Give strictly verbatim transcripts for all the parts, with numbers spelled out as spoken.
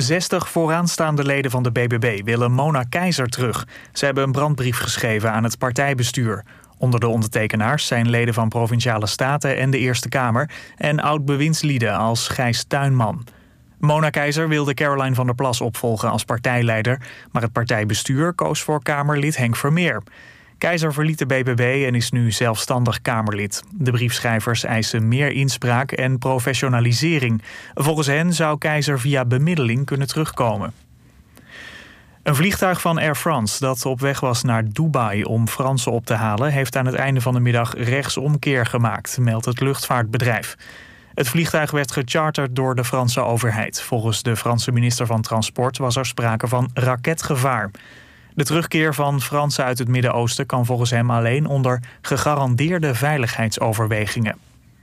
zestig vooraanstaande leden van de B B B willen Mona Keizer terug. Ze hebben een brandbrief geschreven aan het partijbestuur. Onder de ondertekenaars zijn leden van Provinciale Staten en de Eerste Kamer en oud-bewindslieden als Gijs Tuinman. Mona Keizer wilde Caroline van der Plas opvolgen als partijleider, maar het partijbestuur koos voor Kamerlid Henk Vermeer. Keizer verliet de B B B en is nu zelfstandig Kamerlid. De briefschrijvers eisen meer inspraak en professionalisering. Volgens hen zou Keizer via bemiddeling kunnen terugkomen. Een vliegtuig van Air France dat op weg was naar Dubai om Fransen op te halen, heeft aan het einde van de middag rechtsomkeer gemaakt, meldt het luchtvaartbedrijf. Het vliegtuig werd gecharterd door de Franse overheid. Volgens de Franse minister van Transport was er sprake van raketgevaar. De terugkeer van Fransen uit het Midden-Oosten kan volgens hem alleen onder gegarandeerde veiligheidsoverwegingen.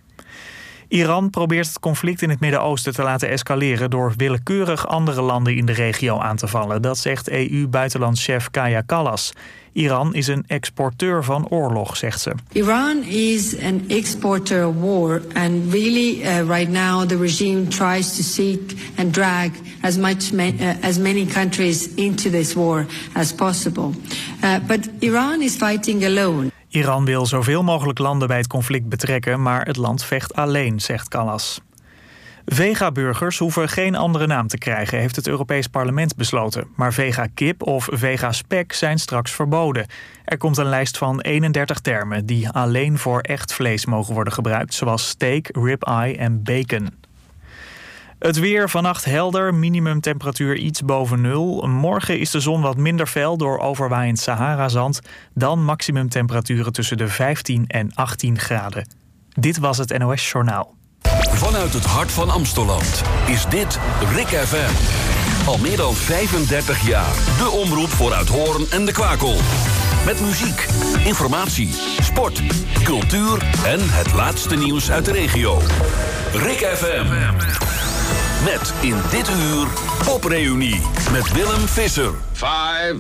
Iran probeert het conflict in het Midden-Oosten te laten escaleren door willekeurig andere landen in de regio aan te vallen. Dat zegt E U-buitenlandschef Kaja Kallas. Iran is een exporteur van oorlog, zegt ze. Iran is an exporter of war and really uh, right now the regime tries to seek and drag as much ma- uh, as many countries into this war as possible. Uh, but Iran is fighting alone. Iran wil zoveel mogelijk landen bij het conflict betrekken, maar het land vecht alleen, zegt Kallas. Vegaburgers hoeven geen andere naam te krijgen, heeft het Europees Parlement besloten. Maar vega-kip of vega-spek zijn straks verboden. Er komt een lijst van eenendertig termen die alleen voor echt vlees mogen worden gebruikt, zoals steak, rib-eye en bacon. Het weer vannacht helder, minimumtemperatuur iets boven nul. Morgen is de zon wat minder fel door overwaaiend Sahara-zand. Dan maximumtemperaturen tussen de vijftien en achttien graden. Dit was het N O S Journaal. Vanuit het hart van Amsteland is dit Rik F M. Al meer dan vijfendertig jaar. De omroep voor Uithoorn en de Kwakel. Met muziek, informatie, sport, cultuur en het laatste nieuws uit de regio. Rik F M. Met in dit uur Popreunie met Willem Visser. Five,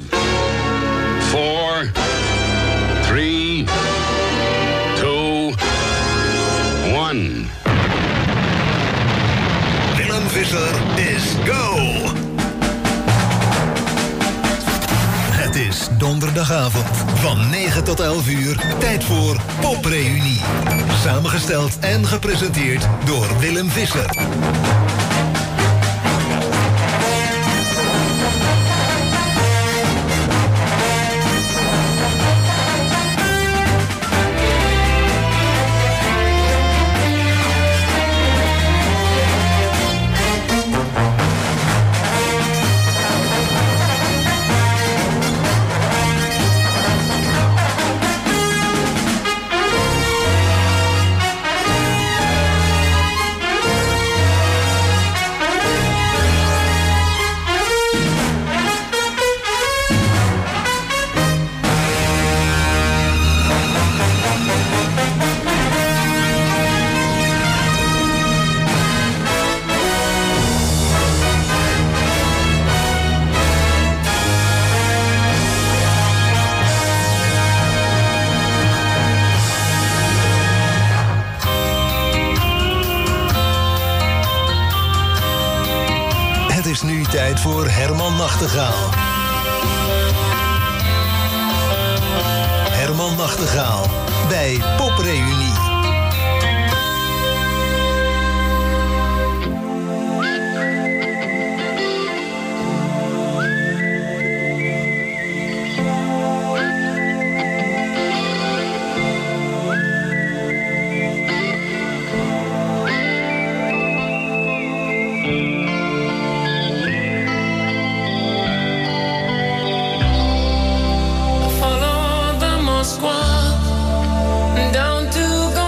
four, three, two, one. Willem Visser is go! Het is donderdagavond van negen tot elf uur. Tijd voor Popreunie. Samengesteld en gepresenteerd door Willem Visser. Tijd voor Herman Nachtegaal. Herman Nachtegaal bij Popreunie. Down to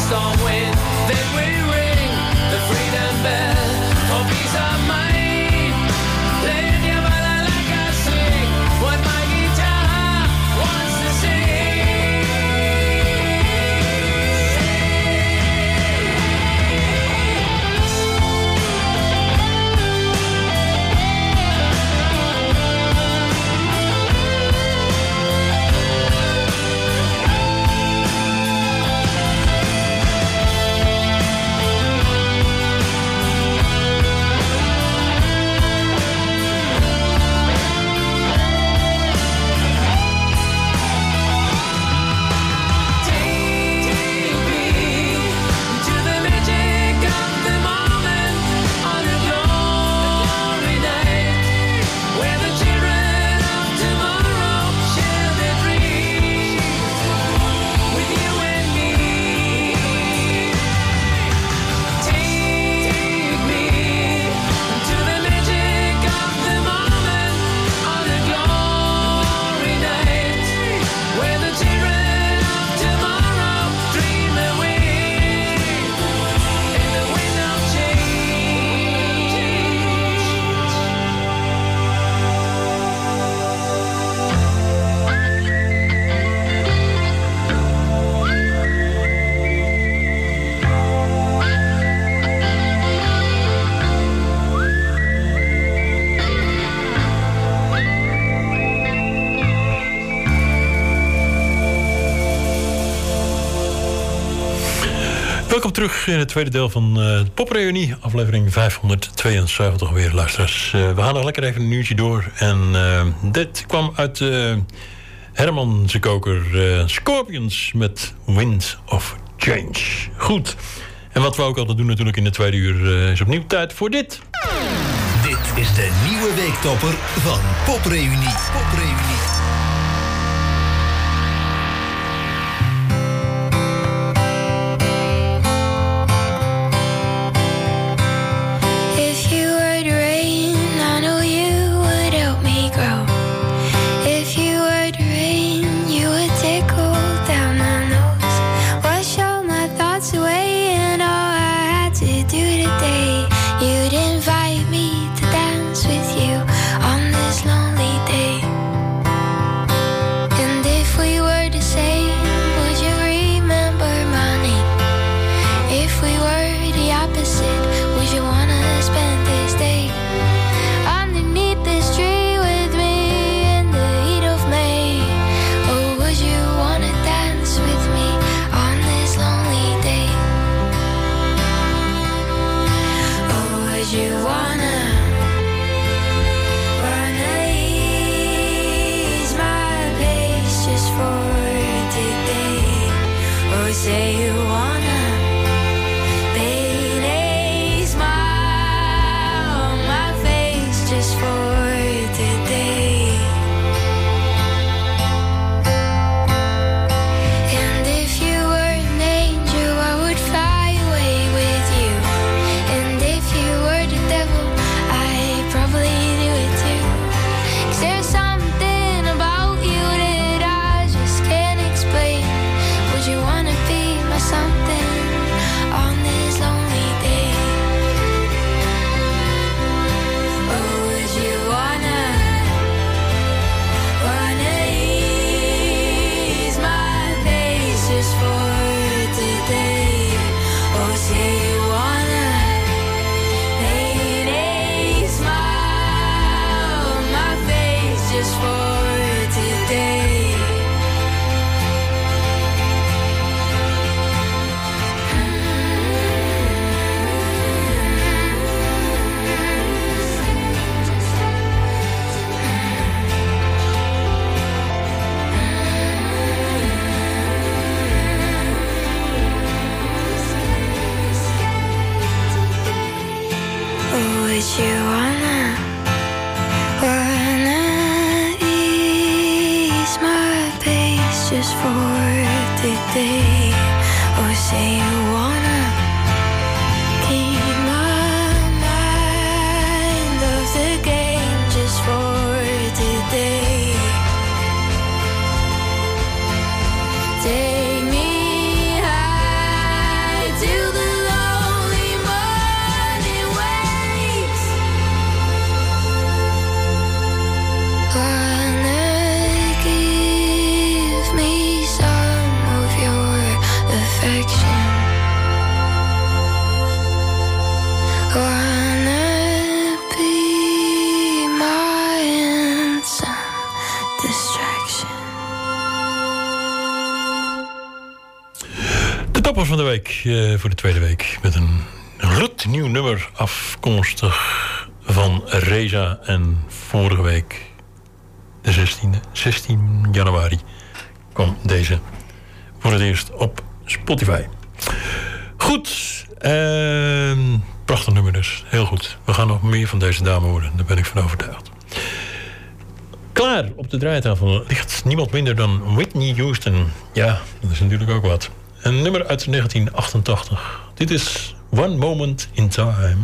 storm wind. Then we ring the freedom bell for peace of mind. Playing your ballad like I sing what my guitar wants to sing. Welkom terug in het tweede deel van uh, de Popreunie, aflevering vijfhonderdtweeënzeventig weer, luisteraars. Uh, we gaan nog lekker even een uurtje door. En uh, dit kwam uit uh, Herman zijn koker uh, Scorpions met Wind of Change. Goed. En wat we ook altijd doen natuurlijk in de tweede uur uh, is opnieuw tijd voor dit. Dit is de nieuwe weektopper van Popreunie. Popreunie. Take me high. topper van de week uh, voor de tweede week. Met een gloednieuw nummer afkomstig van Reza. En vorige week, de zestiende, zestien januari, kwam deze voor het eerst op Spotify. Goed, uh, prachtig nummer dus. Heel goed. We gaan nog meer van deze dame horen. Daar ben ik van overtuigd. Klaar op de draaitafel ligt niemand minder dan Whitney Houston. Ja, dat is natuurlijk ook wat. Een nummer uit negentien achtentachtig. Dit is One Moment in Time.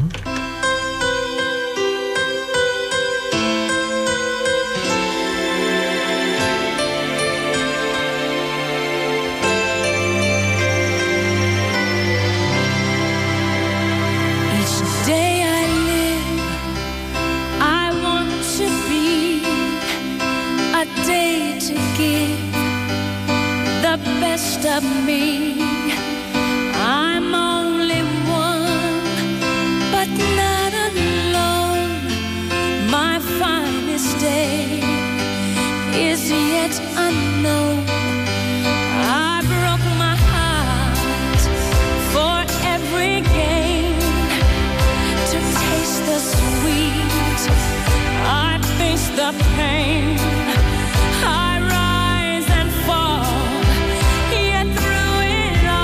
Of me, I'm only one, but not alone. My finest day is yet unknown. I broke my heart for every gain to taste the sweet. I face the pain. I rise and fall. Through it all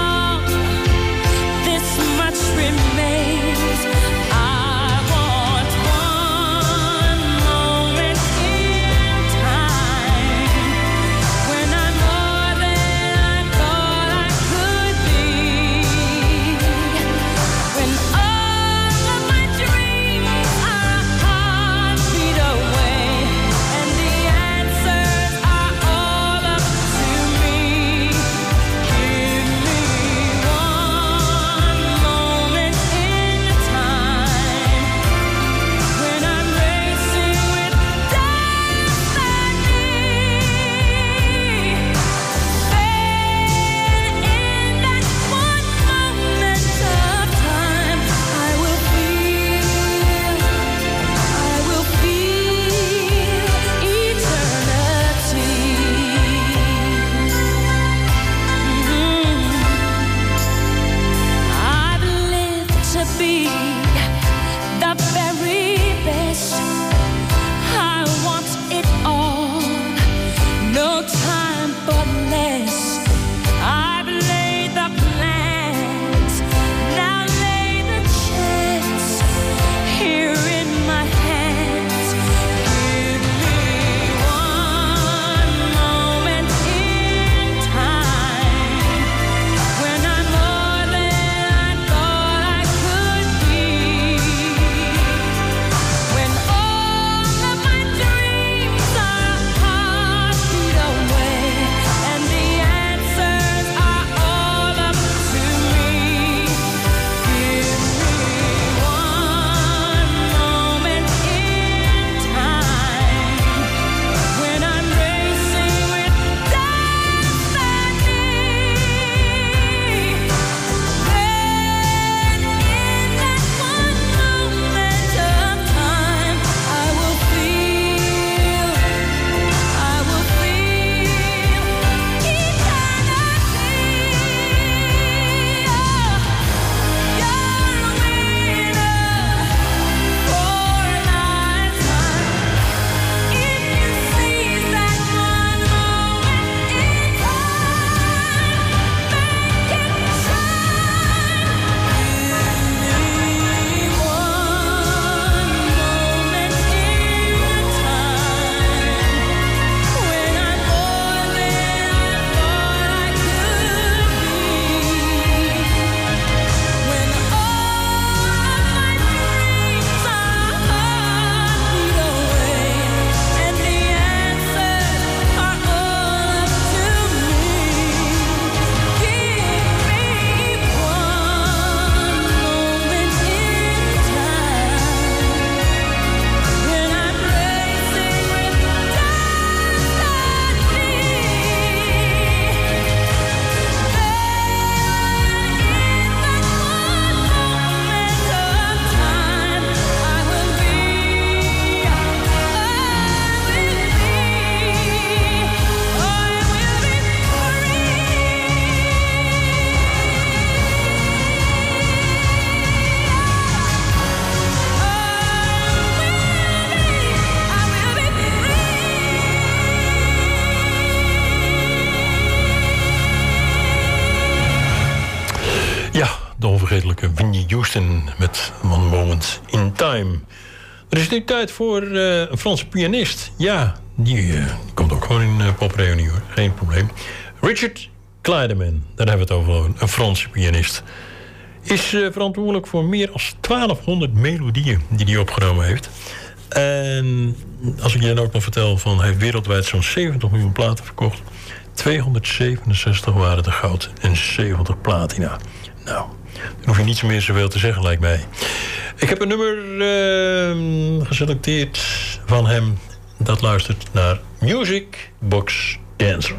onvergetelijke Whitney Houston met One Moment in Time. Er is nu tijd voor uh, een Franse pianist. Ja, die uh, komt ook gewoon in uh, popreunie hoor, geen probleem. Richard Clayderman, daar hebben we het over, een Franse pianist. Is uh, verantwoordelijk voor meer dan twaalfhonderd melodieën die hij opgenomen heeft. En als ik je dan ook nog vertel van hij heeft wereldwijd zo'n zeventig miljoen platen verkocht. tweehonderdzevenenzestig waren er goud en zeventig platina. Nou, dan hoef je niet meer zoveel te zeggen, lijkt mij. Ik heb een nummer uh, geselecteerd van hem. Dat luistert naar Music Box Dancer.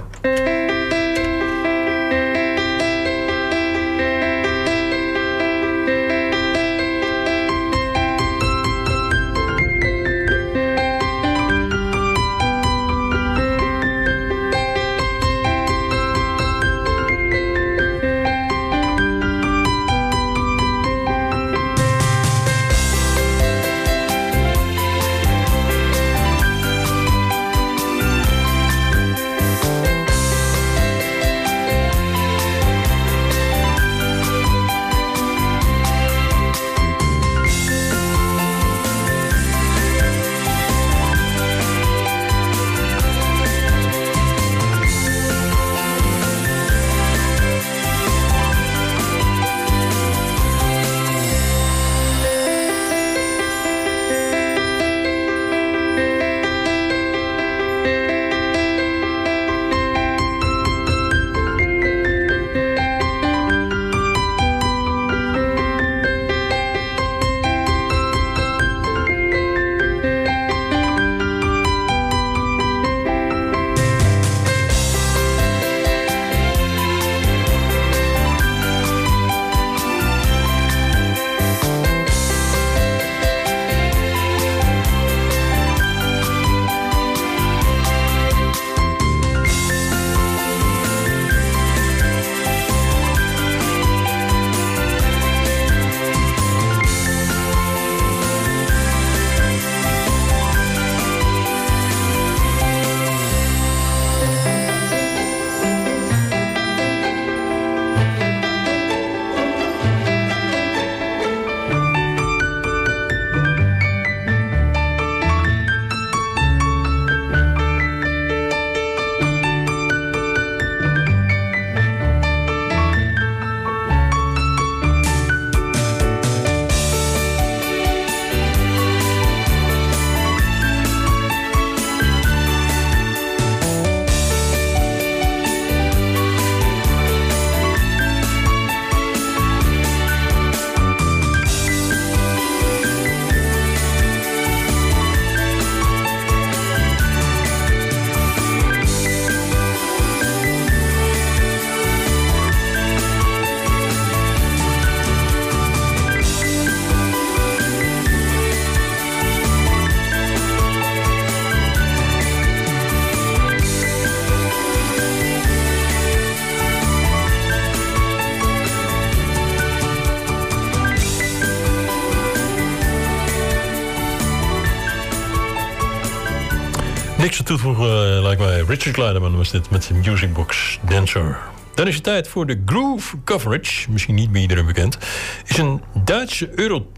Niks te toevoegen, uh, lijkt mij. Richard Clayderman was dit met de Music Box Dancer. Dan is het tijd voor de Groove Coverage. Misschien niet bij iedereen bekend. Is een Duitse Euro,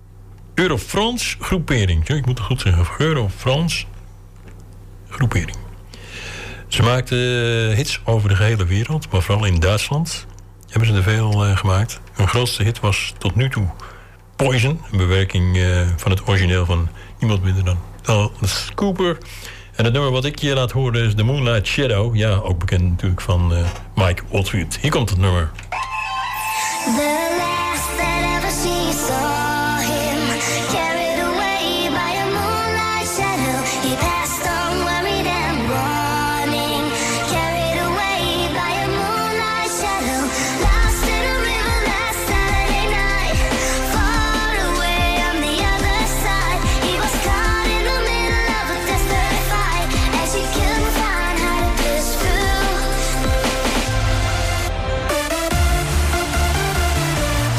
Euro-Frans groepering. Ik moet het goed zeggen. Euro-Frans groepering. Ze maakten hits over de gehele wereld. Maar vooral in Duitsland hebben ze er veel uh, gemaakt. Hun grootste hit was tot nu toe Poison. Een bewerking uh, van het origineel van niemand minder dan Alice Cooper. En het nummer wat ik je laat horen is The Moonlight Shadow. Ja, ook bekend natuurlijk van uh, Mike Oldfield. Hier komt het nummer. The last that ever she saw him, carried away by a moonlight shadow. He passed on worried and running, carried away by a moonlight shadow. Lost in a river last Saturday night, far away on the other side. He was caught in the middle of a desperate fight, and she couldn't find how to push through.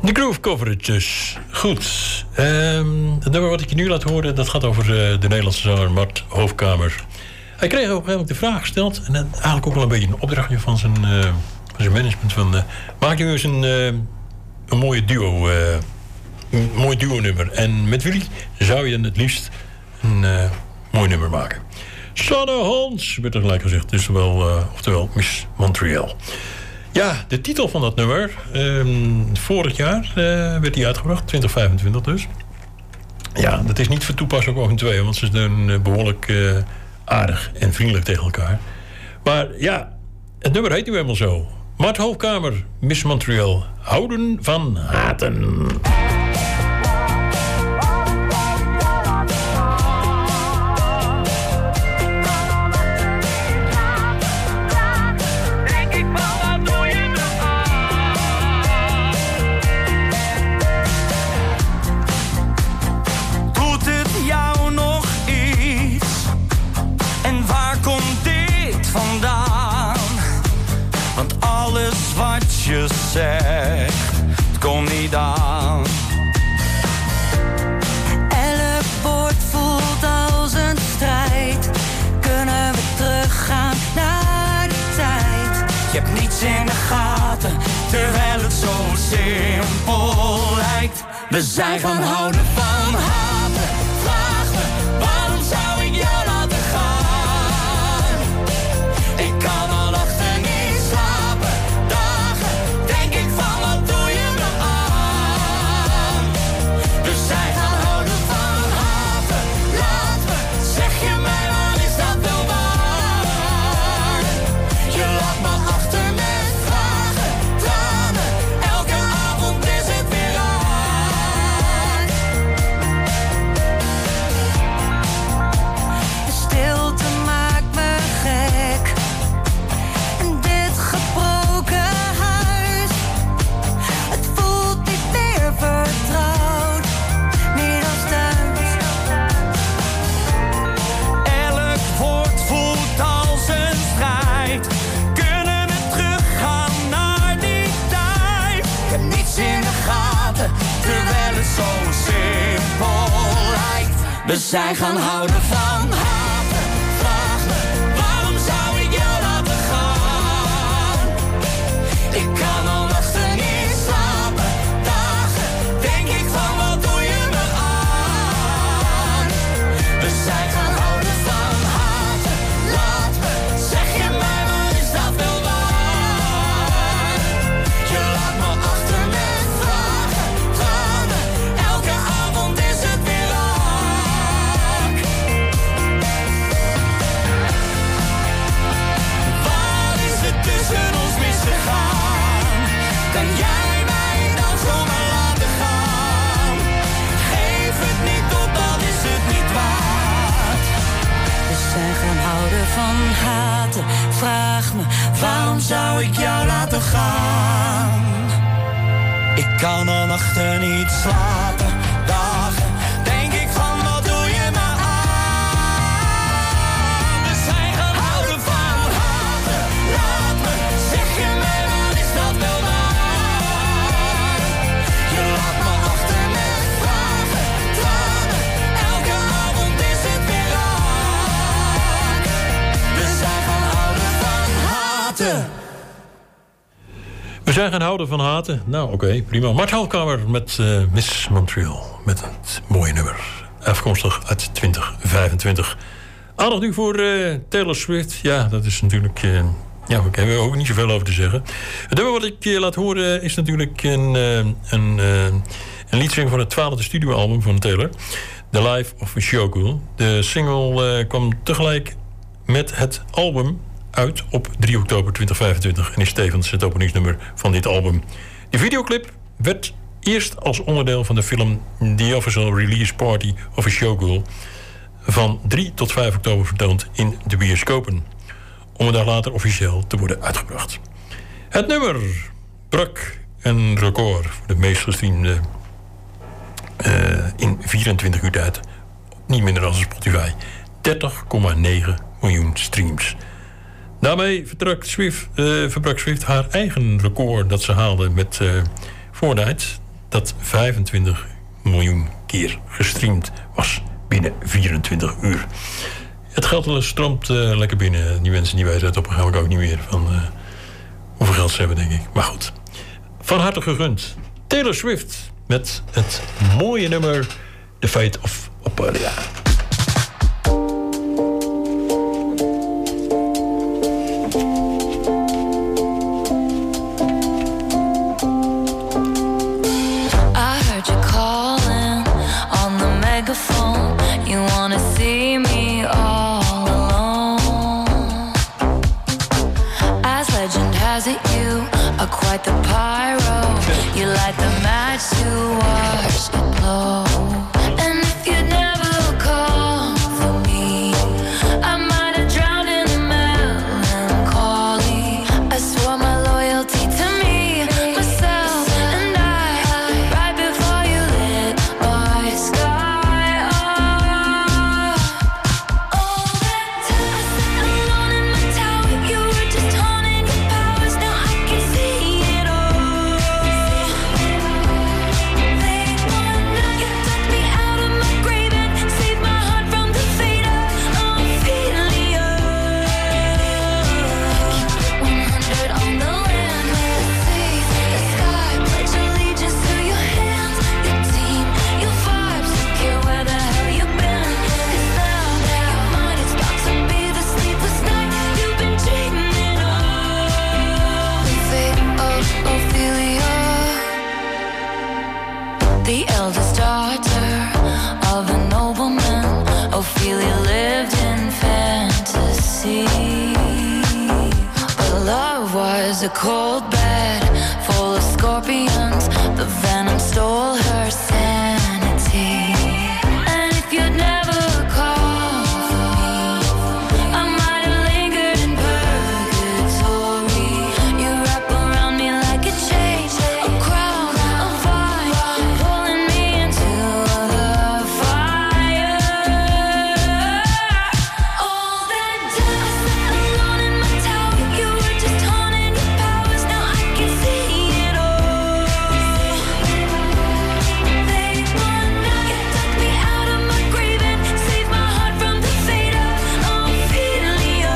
De groove coverage dus. Goed. Um, het nummer wat ik je nu laat horen, dat gaat over uh, de Nederlandse zanger Mart Hoofdkamer. Hij kreeg op een gegeven moment de vraag gesteld, en eigenlijk ook wel een beetje een opdrachtje van zijn, uh, van zijn management, van uh, maak nu eens een, uh, een mooie duo, uh, een mooi duo nummer. En met wie zou je het liefst een uh, mooi nummer maken? Sanne Hans, werd er gelijk gezegd, dus wel, uh, oftewel Miss Montreal. Ja, de titel van dat nummer, um, vorig jaar uh, werd die uitgebracht, twintig vijfentwintig dus. Ja, dat is niet voor toepassing ook in tweeën, want ze zijn uh, behoorlijk uh, aardig en vriendelijk tegen elkaar. Maar ja, het nummer heet nu helemaal zo. Mart Hoofdkamer, Miss Montreal, houden van haten. Je zegt, het komt niet aan. Elk woord voelt als een strijd. Kunnen we teruggaan naar de tijd? Je hebt niets in de gaten, terwijl het zo simpel lijkt. We zijn gaan houden van haten. Vraag me, waarom zou ik jou laten gaan? Ik kan al achter niet slapen. Denk ik van, wat doe je me aan? We zijn gaan houden van haten. Laat me, zeg je mij, wat is dat wel waar? Je laat me achter met vragen, tranen. Elke avond is het weer raak. De stilte maakt me gek. En dit gebroken huis, het voelt niet meer vertrouwd, niet als thuis. Elk woord voelt als een strijd. Kunnen we teruggaan naar die tijd? Ik heb niets in de gaten, terwijl het zo simpel lijkt. We zijn gaan houden van haten. Vraag me, waarom zou ik jou laten gaan? Ik kan al nachten niet slapen, dagen denk ik van, wat doe je me aan? We zijn gaan houden van haten. Laat me, zeg je mij, wat is dat wel waar? Je laat me achter met vragen, tranen. Elke avond is het weer raak. Wat is er tussen ons misgegaan? Kan jij mij dan zomaar laten gaan? Geef het niet op, dan is het niet waard. We zijn gaan houden van haten. Vraag me, waarom zou ik jou laten gaan? Ik kan al nachten niet slapen, dagen denk ik van, wat doe je me aan? We zijn gaan houden van haten. Laat me, zeg je mij, wat is dat wel waar? Je laat me achter met vragen, tranen. Elke avond is het weer raak. We zijn gaan houden van haten. We zijn gaan houden van haten. Nou, oké, okay, prima. Mart Hoofdkamer met uh, Miss Montreal. Met het mooie nummer. Afkomstig uit twintig vijfentwintig. Aandacht nu voor uh, Taylor Swift. Ja, dat is natuurlijk... Uh, ja, oké, we hebben ook niet zoveel over te zeggen. Het nummer wat ik uh, laat horen is natuurlijk een, uh, een, uh, een liedzing van het twaalfde studioalbum van Taylor. The Life of a Showgirl. De single uh, kwam tegelijk met het album uit op drie oktober twintig vijfentwintig en is tevens het openingsnummer van dit album. De videoclip werd eerst als onderdeel van de film The Official Release Party of a Showgirl van drie tot vijf oktober vertoond in de bioscopen, om een dag later officieel te worden uitgebracht. Het nummer brak een record voor de meest gestreamde uh, in vierentwintig uur tijd, niet minder dan Spotify, dertig komma negen miljoen streams. Daarmee verbrak Swift, uh, verbrak Swift haar eigen record dat ze haalde met uh, Fortnite. dat vijfentwintig miljoen keer gestreamd was binnen vierentwintig uur. Het geld stroomt uh, lekker binnen. Die mensen die weten het op een gegeven moment ook niet meer van uh, hoeveel geld ze hebben, denk ik. Maar goed, van harte gegund. Taylor Swift met het mooie nummer The Fate of Ophelia. You wanna see me all alone. As legend has it, you are quite the pyro. You light the match to watch it blow. And if you'd never call for me, I might have drowned in the melancholy. I swore my loyalty to me, myself, and I, right before you lit my sky. The eldest daughter of a nobleman, Ophelia lived in fantasy. But love was a cold bed full of scorpions. The venom stole her sanity. And if you'd never called for me, I might have lingered in purgatory. You wrap around me like a chain, a crown, a vine, pulling me into the fire. All that dust, alone in my tower, you were just haunting your powers. Now I can see it all. They want now, you took me out of my grave and saved my heart from the fate of Ophelia.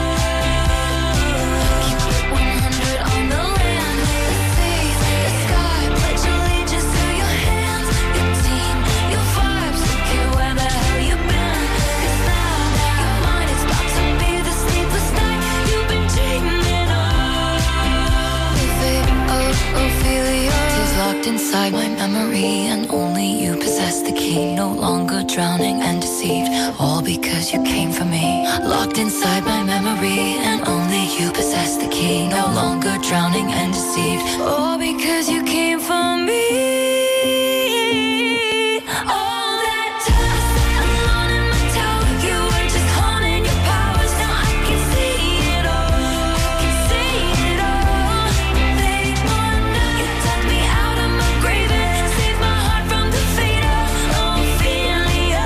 Keep it one hundred on the land, the sea, the sky. Pledge allegiance to your hands, your team, your vibes. Don't care where the hell you've been, 'cause now your mind is about to be the sleepless night you've been dreaming of. The fate of Ophelia is locked inside my memory, and only you possess the key. No longer drowning and deceived, all because you came for me. Locked inside my memory, and only you possess the key. No longer drowning and deceived, all because you came for me. All that dust, alone in my tower, you were just haunting your powers. Now I can see it all, can see it all. They want now, you took me out of my grave and saved my heart from the fate of Ophelia.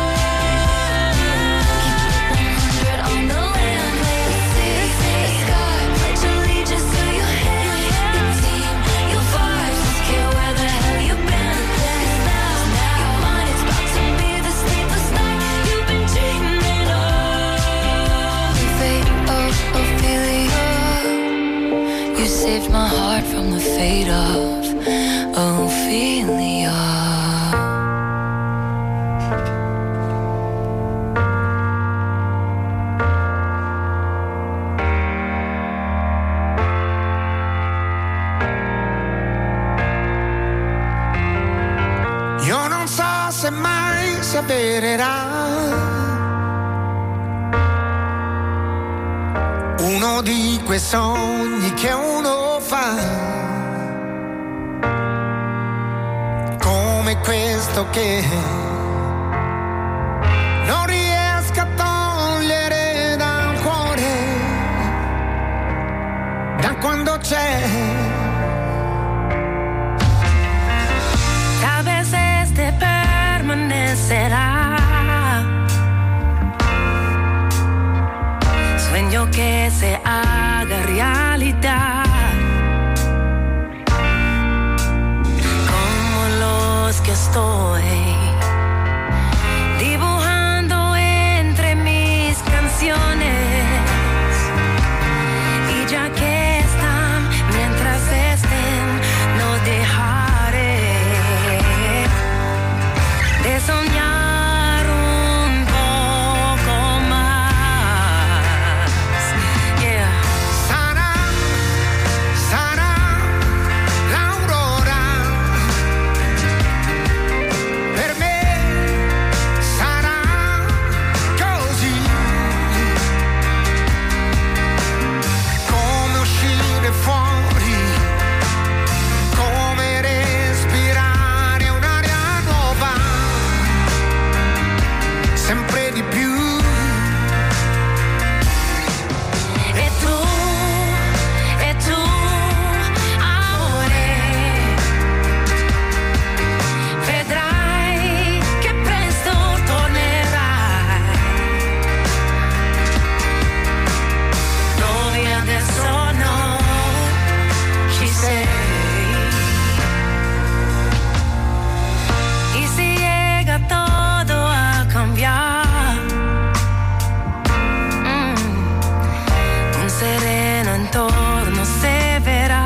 Keep it one hundred on the land, the sea, the sky. Pledge allegiance to your hands, your team, your vibes. Don't care where the hell you've been, 'cause now your mind is about to be the sleepless night you've been dreaming of. The fate of Ophelia, you saved my heart from the fate of Ophelia. Io non so se mai si avvererà uno di quei sogni che uno fa, come questo che non riesco a togliere dal cuore da quando c'è. Tal vez este permanecerá. Sueño que se haga realidad. Con que estoy dibujando entre mis canciones. Y ya que están, mientras estén, no dejaré de soñar un poco más. Yeah. Sarà, sarà l'aurora, per me sarà così, come uscire fuori, come respirare un'aria nuova, sempre di più. E tu, e tu, amore, vedrai che presto tornerai dove adesso no ci sei. Y si llega todo a cambiar, mm, un sereno entorno se verá.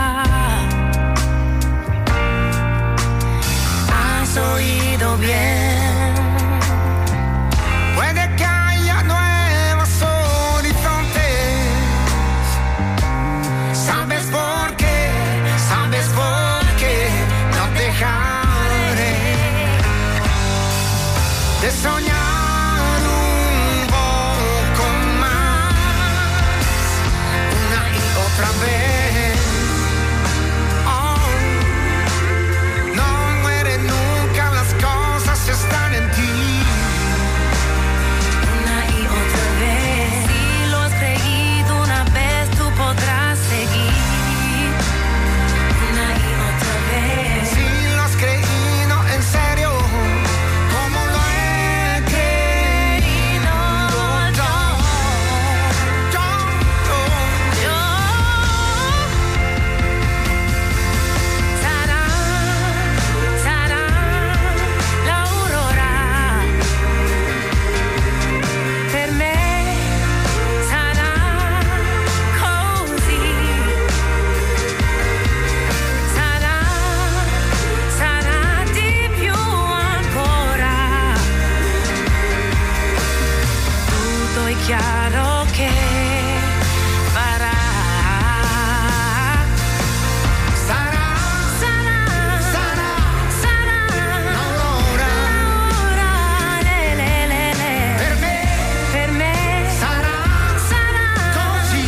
Has oído bien. Puede que haya nuevos horizontes. ¿Sabes por qué? ¿Sabes por qué? No dejaré de soñar un poco más, una y otra vez. Oh, no mueren nunca las cosas, están en ti. Una y otra vez. Si lo has creído una vez, tú podrás seguir. Una y otra vez. Si lo has creído en serio, como lo he creído yo, yo, yo. Sarà, sarà l'aurora, per me sarà così, sarà, sarà di più ancora, tutto è chiaro che farà. Sarà, Sarà, sarà sarà l'aurora, l'aurora, le, le, le, le. per me Per me sarà sarà così,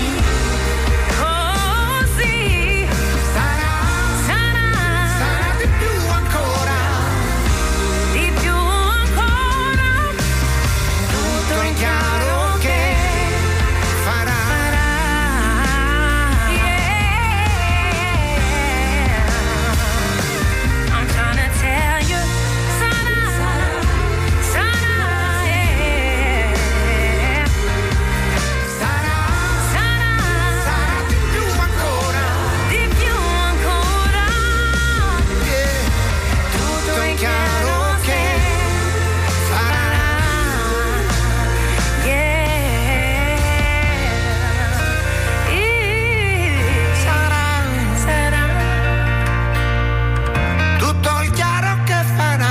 così, sarà, sarà sarà di più ancora, di più ancora, tutto è chiaro che farà. Yeah. I'm trying to tell you, sarà, sarà, yeah. Sarà, Sarà, sarà di più ancora, di più ancora, yeah. Tutto è chiaro che farà. Sarà, sarà. tutto il chiaro che farà.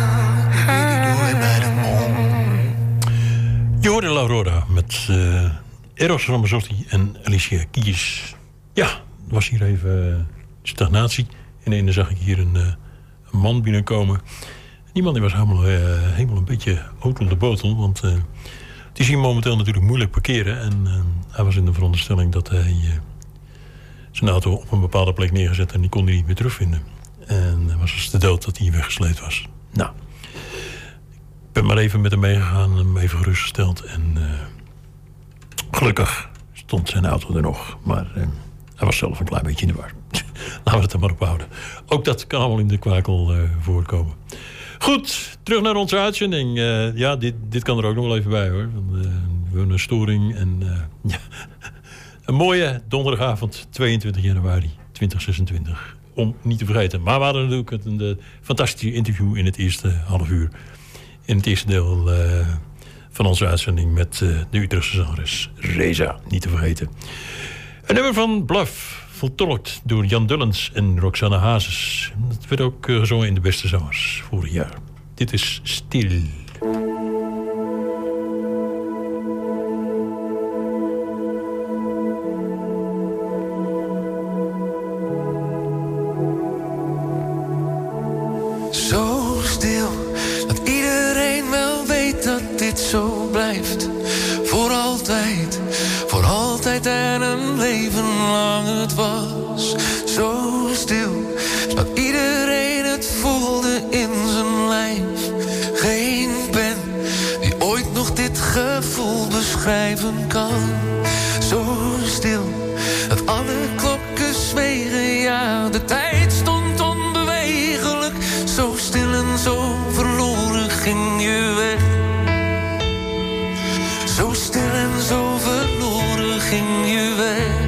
Je hoorde L'Aurora met eh, Eros Ramazzotti en Alicia Keys. Ja, er was hier even eh, stagnatie. Ineens zag ik hier een, eh, een man binnenkomen. Die man die was helemaal, eh, helemaal een beetje otel de botel. Want eh, het is hier momenteel natuurlijk moeilijk parkeren. En eh, hij was in de veronderstelling dat hij eh, zijn auto op een bepaalde plek neergezet. En die kon hij niet meer terugvinden. En hij was dus de dood dat hij weggesleept was. Nou, ik ben maar even met hem meegegaan en hem even gerustgesteld. En eh, gelukkig stond zijn auto er nog. Maar eh, hij was zelf een klein beetje in de war. Laten we het er maar op houden. Ook dat kan allemaal in de kwakel uh, voorkomen. Goed, terug naar onze uitzending. Uh, ja, dit, dit kan er ook nog wel even bij, hoor. Want, uh, we hebben een storing. En, uh, ja. Een mooie donderdagavond, tweeëntwintig januari tweeduizend zesentwintig. om niet te vergeten. Maar we hadden natuurlijk een, een fantastische interview in het eerste half uur. In het eerste deel uh, van onze uitzending met uh, de Utrechtse zangeres Reza, niet te vergeten. Een nummer van Bluff, vertolkt door Jan Dullens en Roxanne Hazes. Dat werd ook uh, gezongen in de beste zangers vorig jaar. Dit is Stil. Zo stil, dat iedereen wel weet dat dit zo blijft. Voor altijd, voor altijd en een leven lang het was. Zo stil, dat iedereen het voelde in zijn lijf. Geen pen die ooit nog dit gevoel beschrijven kan. Zo stil, dat alle klokken zwegen, ja, de tijd stond onbewegelijk. Zo stil en zo verloren ging je weg. Zo stil en zo verloren ging je weg.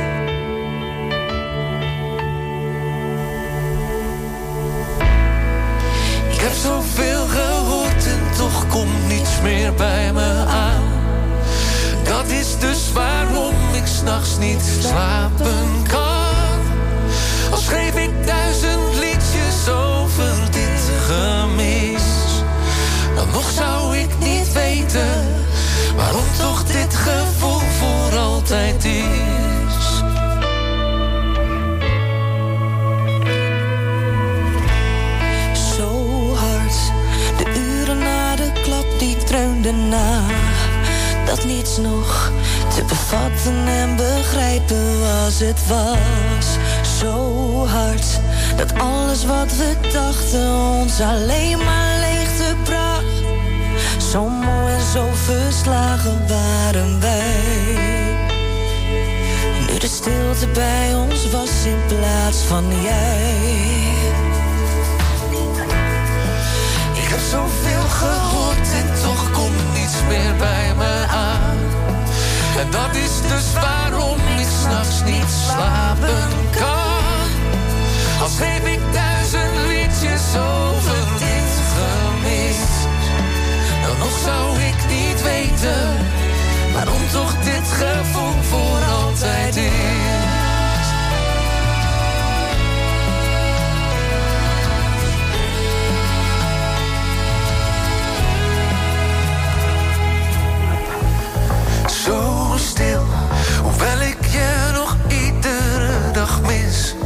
Ik heb zoveel gehoord en toch komt niets meer bij me aan. Dat is dus waarom ik 's nachts niet slapen kan. Al schreef ik duizend liedjes over dit gemis, dan nog zou ik niet weten waarom toch dit gevoel voor altijd is. Zo hard, de uren na de klap die dreunden na. Dat niets nog te bevatten en begrijpen was het was. Zo hard, dat alles wat we dachten ons alleen maar leegte bracht. Zo mooi en zo verslagen waren wij. Nu de stilte bij ons was in plaats van jij. Ik heb zoveel gehoord en toch komt niets meer bij me aan. En dat is dus waarom ik 's nachts niet slapen kan. Al schreef ik duizend liedjes over dit gemis, dan nog zou ik niet weten waarom toch dit gevoel voor altijd is. Zo stil, hoewel ik je nog iedere dag mis.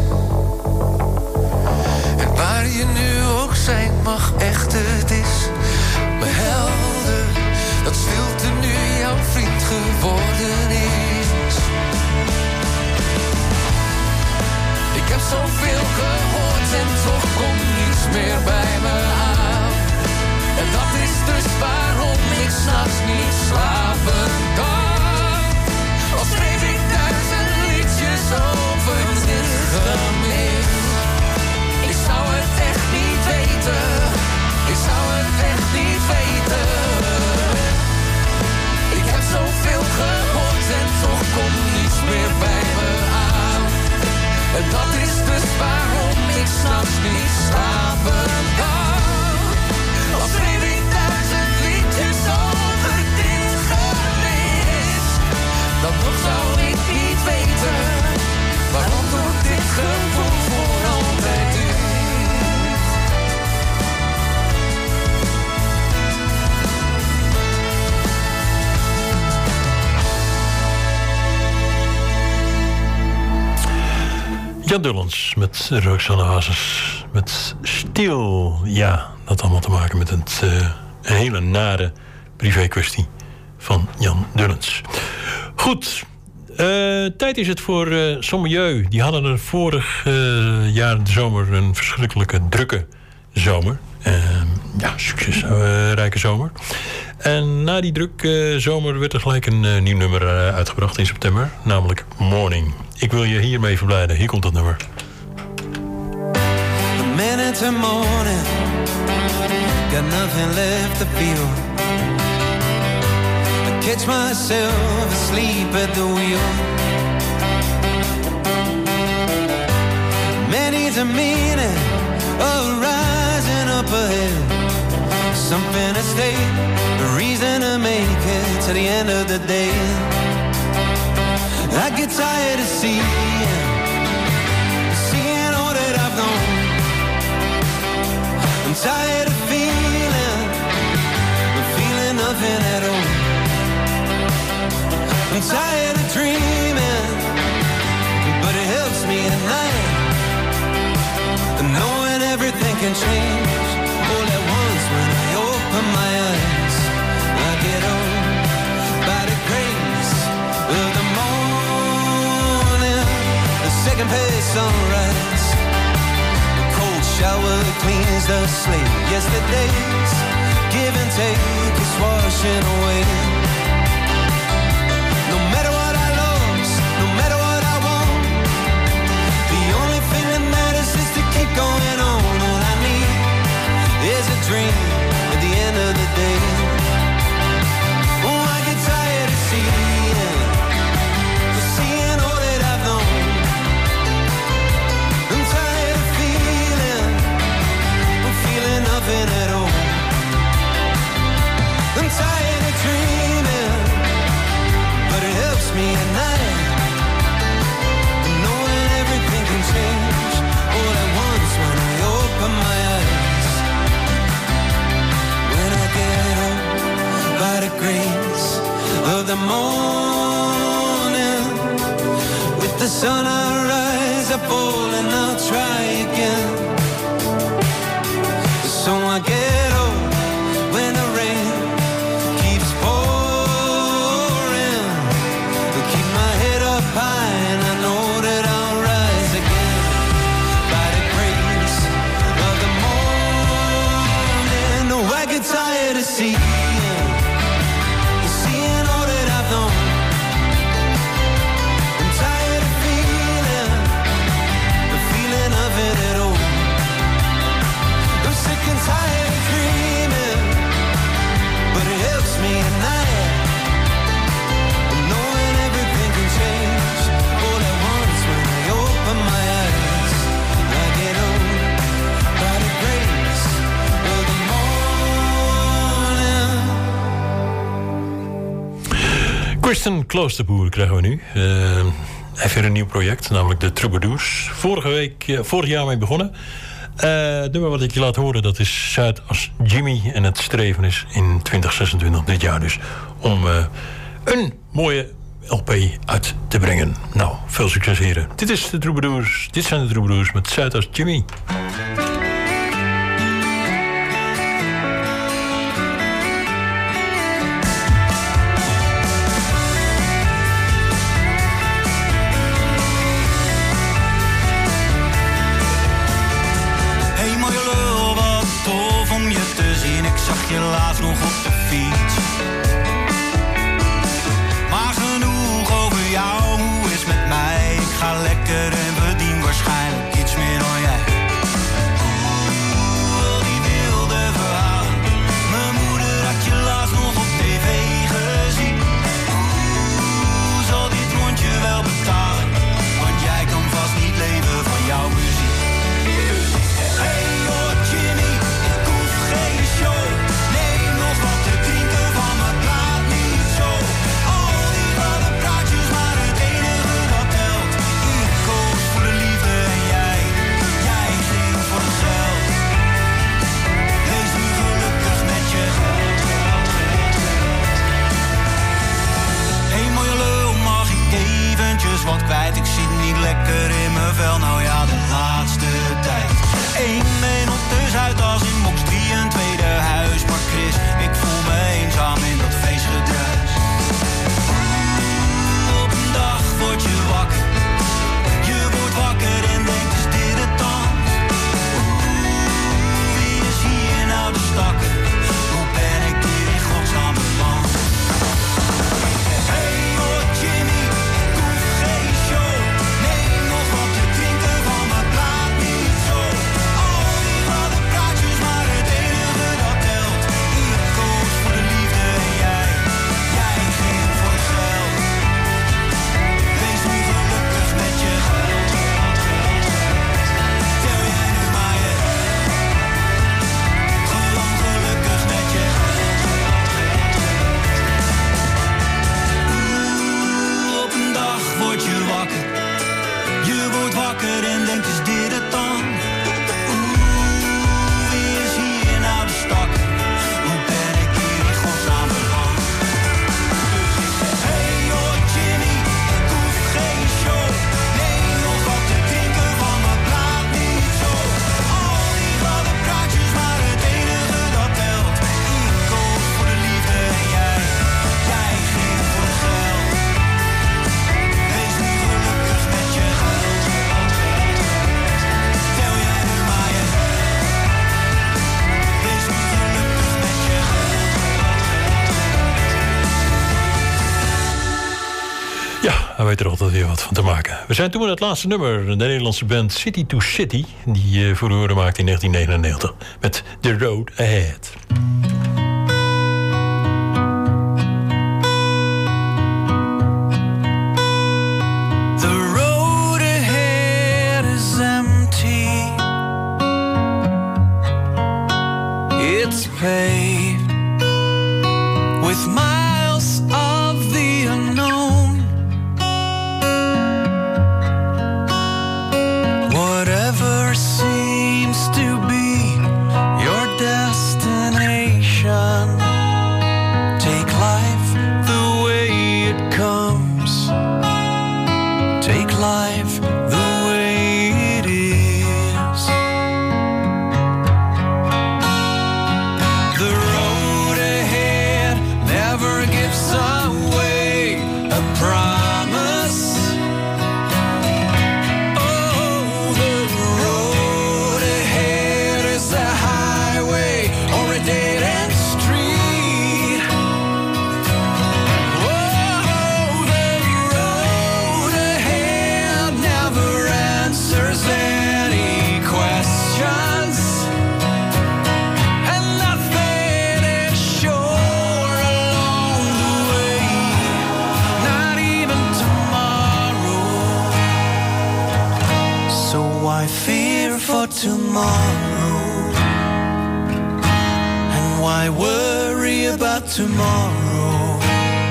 En waar je nu ook zijn mag, echt het is. Mijn helder, dat stilte nu jouw vriend geworden is. Ik heb zoveel gehoord en toch komt niets meer bij me aan. En dat is dus waarom ik 's nachts niet slapen kan. Al schreef ik duizend liedjes over dit gemis, ik zou het echt niet weten. Ik zou het echt niet weten. Ik heb zoveel gehoord en toch komt niets meer bij me aan. En dat is dus waarom ik 's nachts niet slapen kan. Al schreef ik duizend liedjes over dit gemis, dan nog zou ik niet weten waarom toch dit gevoel voor altijd is. Jan Dullens met Roxanne Hazes. Met Stil. Ja, dat allemaal te maken met een, uh, een hele nare privé-kwestie van Jan Dullens. Goed. Uh, tijd is het voor uh, Sommelieu. Die hadden er vorig uh, jaar de zomer een verschrikkelijke drukke zomer. Uh, ja, succesrijke uh, zomer. En na die drukke zomer werd er gelijk een uh, nieuw nummer uh, uitgebracht in september. Namelijk Morning. Ik wil je hiermee verblijden. Hier komt dat nummer. A minute to morning, got nothing left to feel. I catch myself asleep at the wheel. Many's a meaning of rising up ahead. Something to stay, a reason to make it to the end of the day. I get tired of seeing, seeing all that I've known. I'm tired of feeling, feeling nothing at all. I'm tired of dreaming, but it helps me at night, knowing everything can change all at once when I open my eyes. I get on by the grace of the morning, the second page sunrise. A cold shower cleans the slate. Yesterday's give and take is washing away. No matter what I lost, no matter what I want, the only thing that matters is to keep going on. All I need is a dream at the end of the day. Oh, I get tired of seeing, seeing all that I've known. I'm tired of feeling, I'm feeling nothing at all. I'm tired of dreaming, but it helps me at night, knowing everything can change all at once when I open my eyes. When I get up by the grace of the morning, with the sun I rise, I fall and I'll try again. So I get up when the rain keeps pouring, keep my head up high and I know that I'll rise again by the grace of the morning. No, I get tired of seeing, seeing all that I've known. I'm tired of feeling, the feeling of it at all. I'm sick and tired of dreaming, but it helps me at night, knowing everything can change all at once when I open my eyes. I get on by the grace of the morning. Kristen Kloosterboer krijgen we nu. Uh, hij heeft weer een nieuw project, namelijk de Troubadours. Vorige week, uh, vorig jaar mee begonnen. Uh, het nummer wat ik je laat horen, dat is Zuid als Jimmy. En het streven is in twintig zesentwintig, dit jaar dus, om uh, een mooie L P uit te brengen. Nou, veel succes heren. Dit is de Troubadours. Dit zijn de Troubadours met Zuid als Jimmy. Hey mooie lul, wat tof om je te zien. Ik zag je laatst nog op de fiets. Maar genoeg over jou, hoe is met mij? Ik ga lekker en verdien waarschijnlijk iets meer dan jij. Oeh, al die wilde verhalen. Mijn moeder had je laatst nog op tv gezien. Oeh, zal dit rondje wel betalen? Want jij kan vast niet leven van jouw muziek. Hey hoor Jimmy, ik hoef geen show. Neem nog wat te drinken van hij weet er altijd weer wat van te maken. We zijn toen met het laatste nummer. De Nederlandse band City to City. Die uh, voor de horen maakte in negentien negenennegentig. Met The Road Ahead. The road ahead is empty. It's paved with miles of the unknown. Whatever seems to be your destination, take life the way it comes. Take life the way it is. The road ahead never gives away a promise. Oh, the road ahead is a highway or a dead-end street. Oh, the road ahead never answers any questions. And nothing is sure along the way, not even tomorrow. So why fear for tomorrow? And why worry about tomorrow?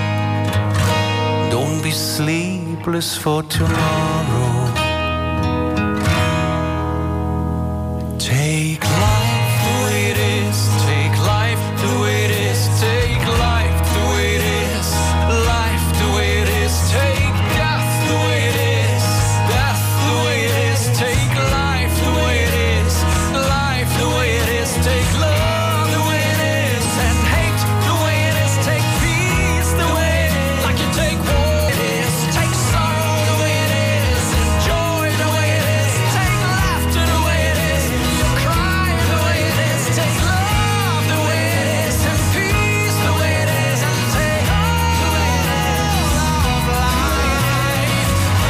Don't be sleepless for tomorrow. Take life the way it is. Take life the way it is. Take life the way it is. Life the way it is. Take death the way it is. Death the way it is. Take life the way it is. Life the way it is. Take love the way it is. And hate the way it is. Take peace the way it is. Like you take war it is. Take sorrow the way it is. And joy the way it is. Take laughter the way it is. Cry the way it is. Take love the way it is. And peace the way it is. And take all the way it is of life.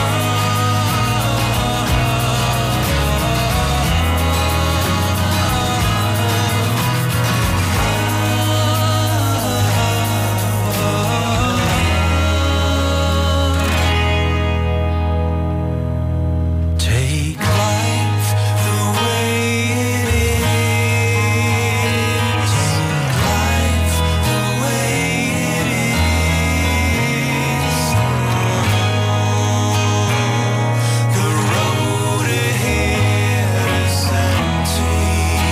Take life the way it is. Life the way it is. The road ahead is empty.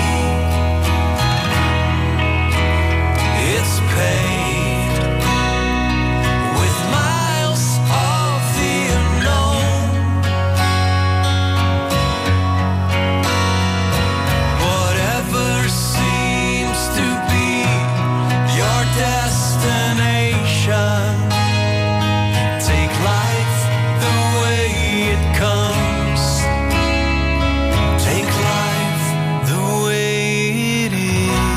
It's paved with miles of the unknown. Whatever seems to be your destination, take life the way it comes. Take life the way it is.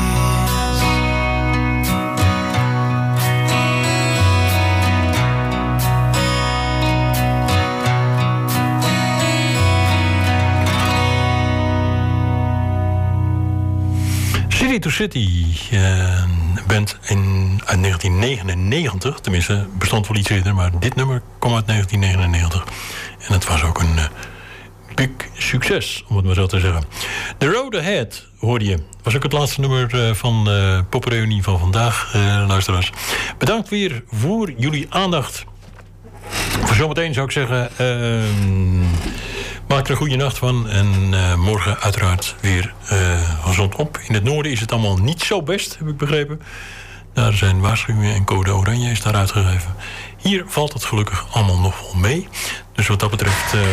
City to City. Uh, band in, uit negentien negenennegentig. Tenminste, bestond wel iets eerder. Maar dit nummer kwam uit negentien negenennegentig. En het was ook een uh, big succes, om het maar zo te zeggen. The Road Ahead hoorde je. Was ook het laatste nummer uh, van de popreunie van vandaag, uh, luisteraars. Bedankt weer voor jullie aandacht. Voor zometeen zou ik zeggen... Uh, maak er een goede nacht van. En uh, morgen uiteraard weer uh, gezond op. In het noorden is het allemaal niet zo best, heb ik begrepen. Daar zijn waarschuwingen en code oranje is daar uitgegeven. Hier valt het gelukkig allemaal nog wel mee. Dus wat dat betreft uh,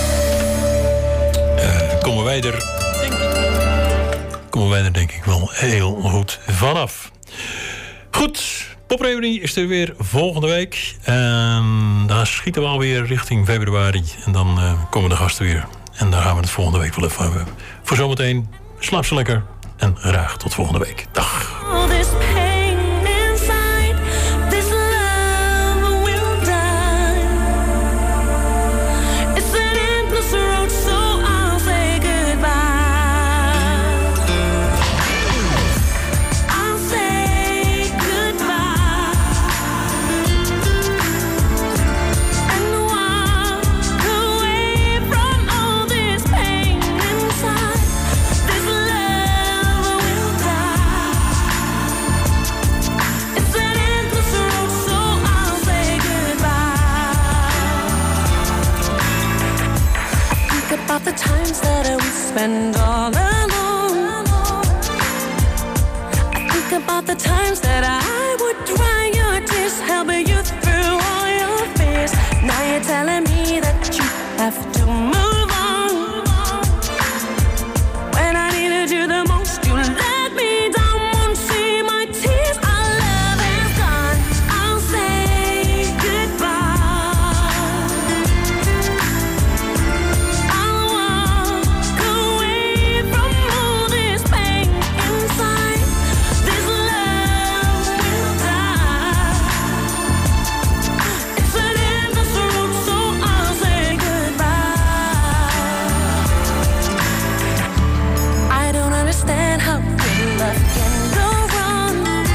uh, komen wij er denk ik, komen wij er denk ik wel heel goed vanaf. Goed, Popreunie is er weer volgende week. En daar schieten we alweer richting februari. En dan uh, komen de gasten weer. En daar gaan we het volgende week wel even hebben. Voor zometeen, slaap ze lekker. En graag tot volgende week. Dag. All this pain inside, this love will die. spend all alone. I think about the times that I would dry your tears, helping you through all your fears. Now you're telling me that you have to move on. When I needed you the most, you let me down. Won't see my tears. Our love is gone. I'll say goodbye. I'll walk away from all this pain inside. This love will die. It's an endless road, so I'll say goodbye. I don't understand how good love can go wrong.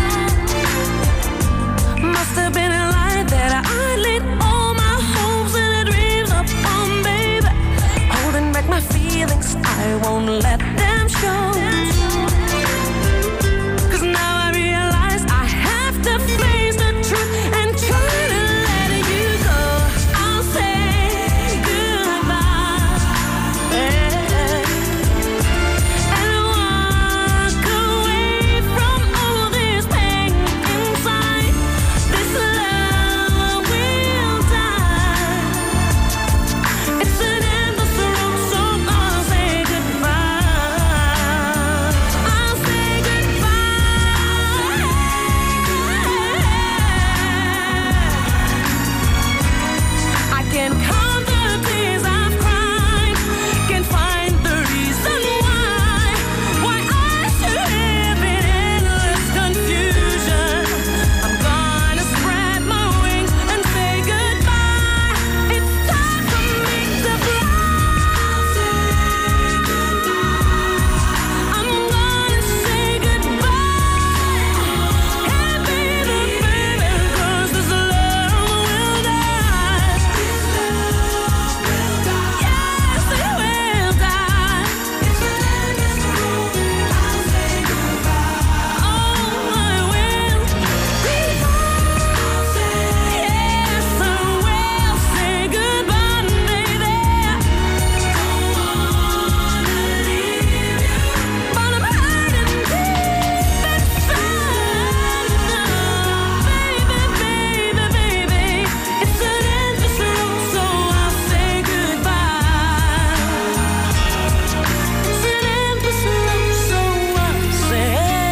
Must have been a lie that I lit all my hopes and dreams upon, baby. Holding back my feelings, I won't let them show. 'Cause now I realize I have to face the truth and try to let you go. I'll say goodbye, and walk away from all this pain inside. This love will die. It's an endless road, so I'll say goodbye. I'll say goodbye. I can count the tears I've cried, can find the reason why, why I should live in endless confusion. I'm gonna spread my wings and say goodbye. It's time for me to fly. I'm gonna say goodbye. Hey baby, baby, 'cause this love will die. Yes, it will die. It's an endless road. I'll say goodbye. Oh, I will. I'll say yes, I will say goodbye, baby. Don't wanna leave you, but I'm hurting deep inside. Baby, baby, baby, it's an endless road, so I'll say goodbye. It's an endless road, so I'll say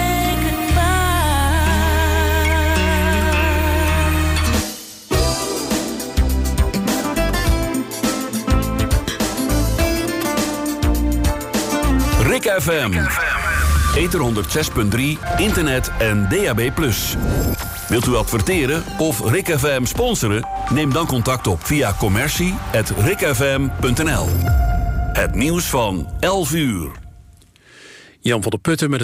goodbye. Rik F M. Ether honderd zes punt drie, internet en D A B plus. Wilt u adverteren of Rik F M sponsoren? Neem dan contact op via commercie at rikfm punt n l. Het nieuws van elf uur. Jan van der Putten met